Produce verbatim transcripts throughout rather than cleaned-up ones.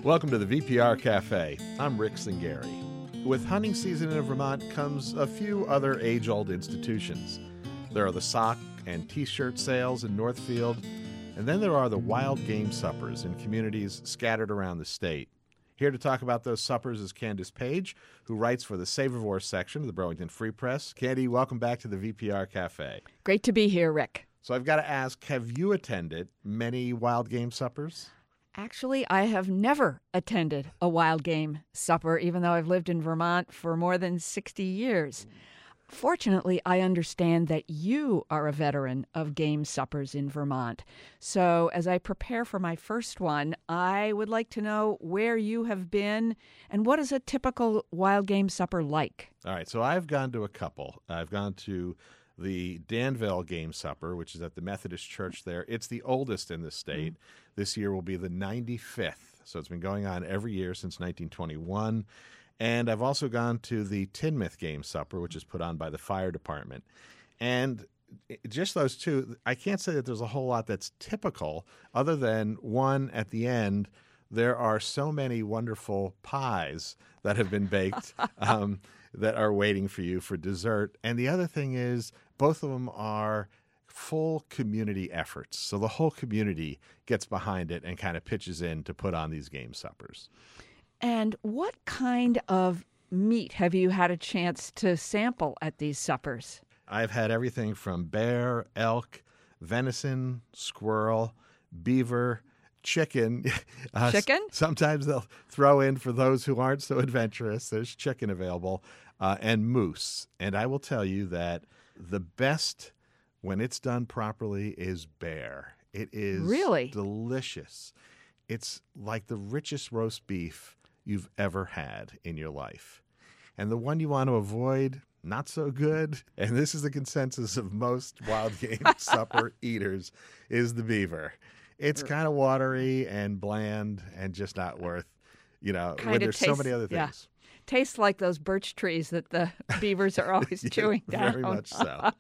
Welcome to the V P R Cafe. I'm Rick Singari. With hunting season in Vermont comes a few other age-old institutions. There are the sock and T-shirt sales in Northfield, and then there are the wild game suppers in communities scattered around the state. Here to talk about those suppers is Candace Page, who writes for the Savorvore section of the Burlington Free Press. Candy, welcome back to the V P R Cafe. Great to be here, Rick. So I've got to ask, have you attended many wild game suppers? Actually, I have never attended a wild game supper, even though I've lived in Vermont for more than sixty years. Fortunately, I understand that you are a veteran of game suppers in Vermont. So as I prepare for my first one, I would like to know where you have been and what is a typical wild game supper like? All right, so I've gone to a couple. I've gone to the Danville Game Supper, which is at the Methodist Church there. It's the oldest in the state. Mm-hmm. This year will be the ninety-fifth. So it's been going on every year since nineteen twenty-one. And I've also gone to the Tinmouth Game Supper, which is put on by the fire department. And just those two, I can't say that there's a whole lot that's typical, other than one at the end, there are so many wonderful pies that have been baked um, that are waiting for you for dessert. And the other thing is, both of them are full community efforts. So the whole community gets behind it and kind of pitches in to put on these game suppers. And what kind of meat have you had a chance to sample at these suppers? I've had everything from bear, elk, venison, squirrel, beaver, chicken. Uh, chicken? Sometimes they'll throw in, for those who aren't so adventurous, there's chicken available, uh, and moose. And I will tell you that the best, when it's done properly, is bear. It is really delicious. It's like the richest roast beef you've ever had in your life. And the one you want to avoid, not so good, and this is the consensus of most wild game supper eaters, is the beaver. It's kind of watery and bland and just not worth, you know, kind when there's tastes, so many other things. Yeah. Tastes like those birch trees that the beavers are always yeah, chewing down. Very much so.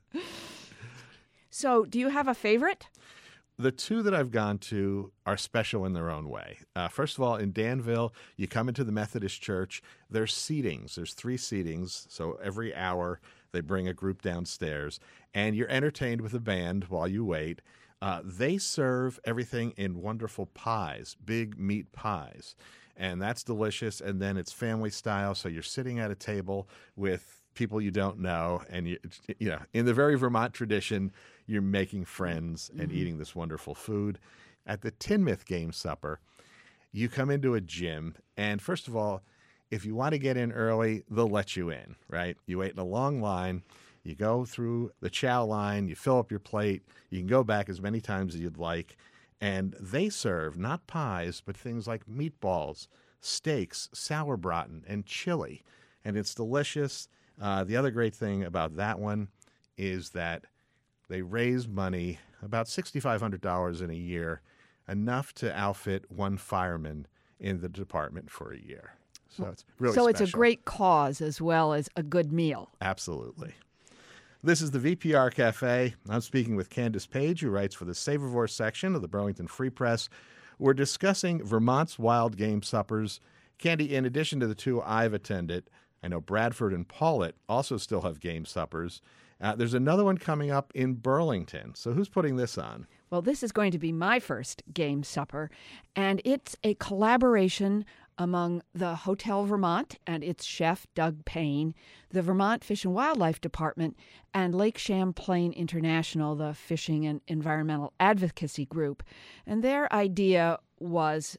So do you have a favorite? The two that I've gone to are special in their own way. Uh, first of all, in Danville, you come into the Methodist Church. There's seatings. There's three seatings. So every hour they bring a group downstairs, and you're entertained with a band while you wait. Uh, they serve everything in wonderful pies, big meat pies, and that's delicious. And then it's family style, so you're sitting at a table with people you don't know, and you, you know, in the very Vermont tradition, you're making friends and mm-hmm. eating this wonderful food. At the Tinmouth Game Supper, you come into a gym, and first of all, if you want to get in early, they'll let you in, right? You wait in a long line. You go through the chow line, you fill up your plate, you can go back as many times as you'd like, and they serve not pies, but things like meatballs, steaks, sauerbraten, and chili, and it's delicious. Uh, the other great thing about that one is that they raise money, about six thousand five hundred dollars in a year, enough to outfit one fireman in the department for a year. So it's really So special. It's a great cause as well as a good meal. Absolutely. This is the V P R Cafe. I'm speaking with Candace Page, who writes for the Savorvore section of the Burlington Free Press. We're discussing Vermont's wild game suppers. Candy, in addition to the two I've attended, I know Bradford and Paulet also still have game suppers. Uh, there's another one coming up in Burlington. So who's putting this on? Well, this is going to be my first game supper, and it's a collaboration among the Hotel Vermont and its chef, Doug Payne, the Vermont Fish and Wildlife Department, and Lake Champlain International, the fishing and environmental advocacy group. And their idea was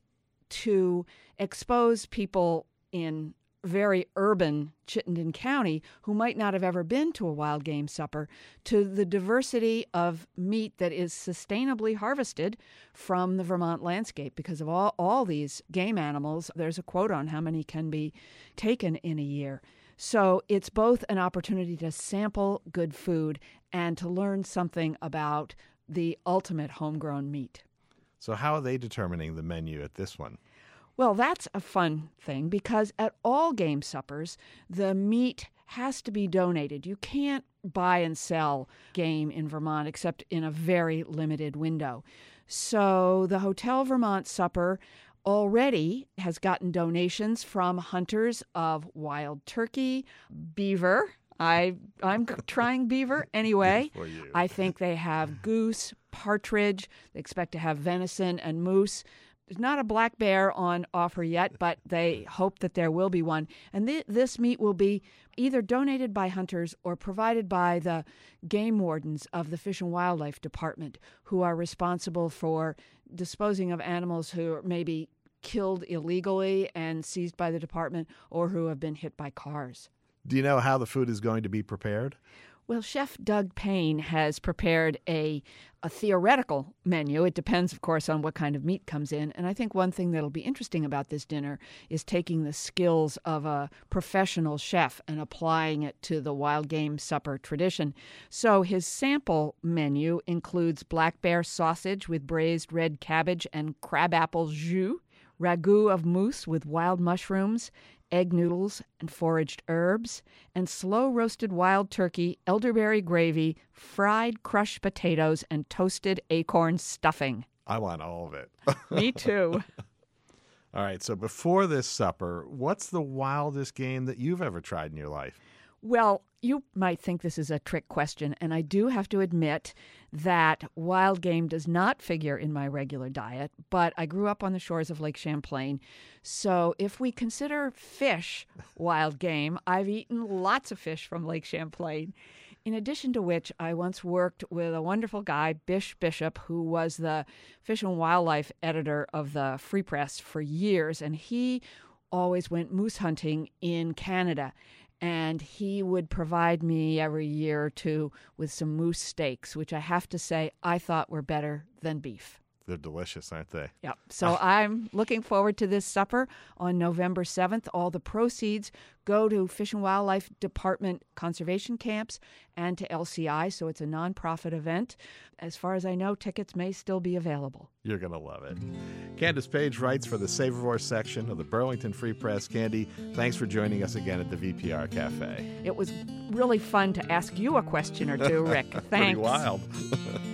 to expose people in very urban Chittenden County who might not have ever been to a wild game supper to the diversity of meat that is sustainably harvested from the Vermont landscape. Because of all, all these game animals, there's a quote on how many can be taken in a year. So it's both an opportunity to sample good food and to learn something about the ultimate homegrown meat. So how are they determining the menu at this one? Well, that's a fun thing because at all game suppers, the meat has to be donated. You can't buy and sell game in Vermont except in a very limited window. So the Hotel Vermont supper already has gotten donations from hunters of wild turkey, beaver. I, I'm trying beaver anyway. For you. I think they have goose, partridge. They expect to have venison and moose. There's not a black bear on offer yet, but they hope that there will be one. And th- this meat will be either donated by hunters or provided by the game wardens of the Fish and Wildlife Department, who are responsible for disposing of animals who may be killed illegally and seized by the department or who have been hit by cars. Do you know how the food is going to be prepared? Well, Chef Doug Payne has prepared a, a theoretical menu. It depends, of course, on what kind of meat comes in. And I think one thing that'll be interesting about this dinner is taking the skills of a professional chef and applying it to the wild game supper tradition. So his sample menu includes black bear sausage with braised red cabbage and crabapple jus, ragu of moose with wild mushrooms, egg noodles and foraged herbs, and slow-roasted wild turkey, elderberry gravy, fried crushed potatoes, and toasted acorn stuffing. I want all of it. Me too. All right, so before this supper, what's the wildest game that you've ever tried in your life? Well, you might think this is a trick question, and I do have to admit that wild game does not figure in my regular diet, but I grew up on the shores of Lake Champlain. So if we consider fish wild game, I've eaten lots of fish from Lake Champlain. In addition to which, I once worked with a wonderful guy, Bish Bishop, who was the Fish and Wildlife editor of the Free Press for years, and he always went moose hunting in Canada. And he would provide me every year or two with some moose steaks, which I have to say I thought were better than beef. They're delicious, aren't they? Yep. So I'm looking forward to this supper on November seventh. All the proceeds go to Fish and Wildlife Department conservation camps and to L C I, so it's a nonprofit event. As far as I know, tickets may still be available. You're going to love it. Candace Page writes for the Savorvore section of the Burlington Free Press. Candy, thanks for joining us again at the V P R Cafe. It was really fun to ask you a question or two, Rick. Thanks. Pretty wild.